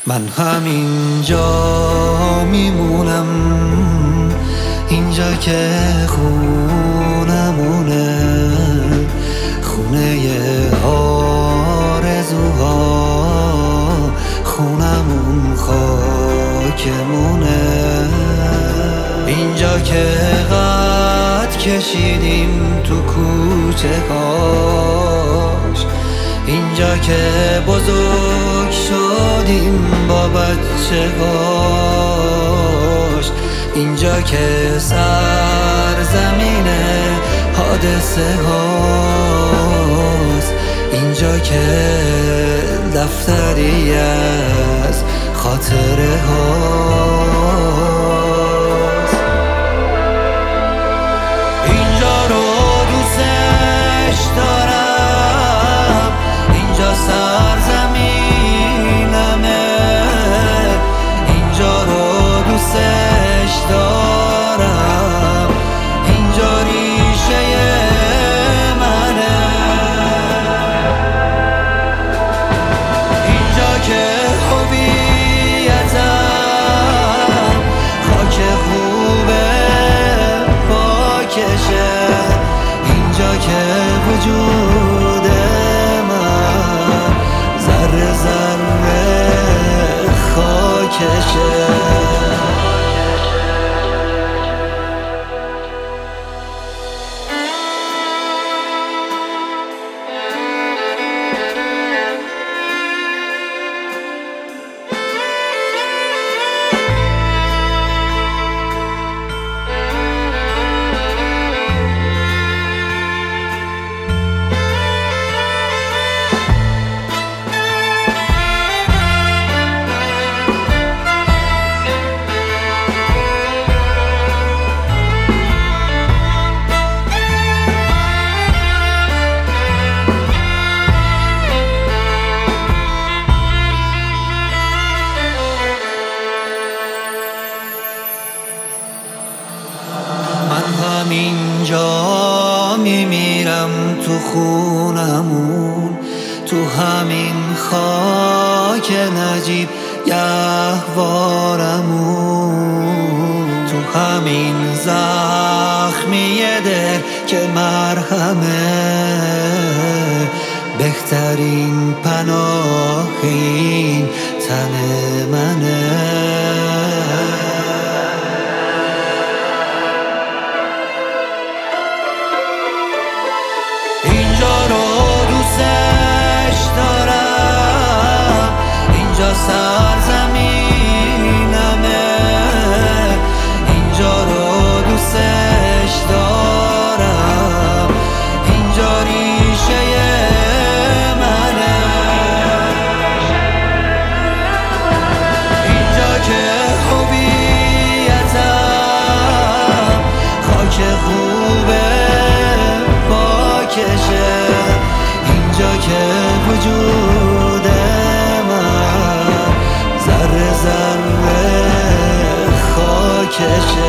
من همینجا میمونم، اینجا که خونمونه، خونه آرزوها، خونمون خاکمونه. اینجا که قد کشیدیم تو کوچه هاش، اینجا که بزرگ شدیم با بچه هاش، اینجا که سرزمین حادثه هاست، اینجا که دفتری از خاطره هاست. اینجا رو دوستش دارم، اینجا سرزمینمه، اینجا رو دوستش دارم، اینجا ریشه منه، اینجا که هویتم، خاک خوبه پاکشه، اینجا که وجود من ذره ذره خاکشه. اینجا میمیرم تو خونمون، تو همین خاک نجیب گهوارمون، تو همین زخمی دل که مرهمه، بهترین پناه این تن منه. اینجا رو دوستش دارم، اینجا سرزمینمه، اینجا رو دوستش دارم، اینجا ریشه منه، اینجا که هویتم، خاک خوبه اینجا که وجود من ذره ذره خاکشه.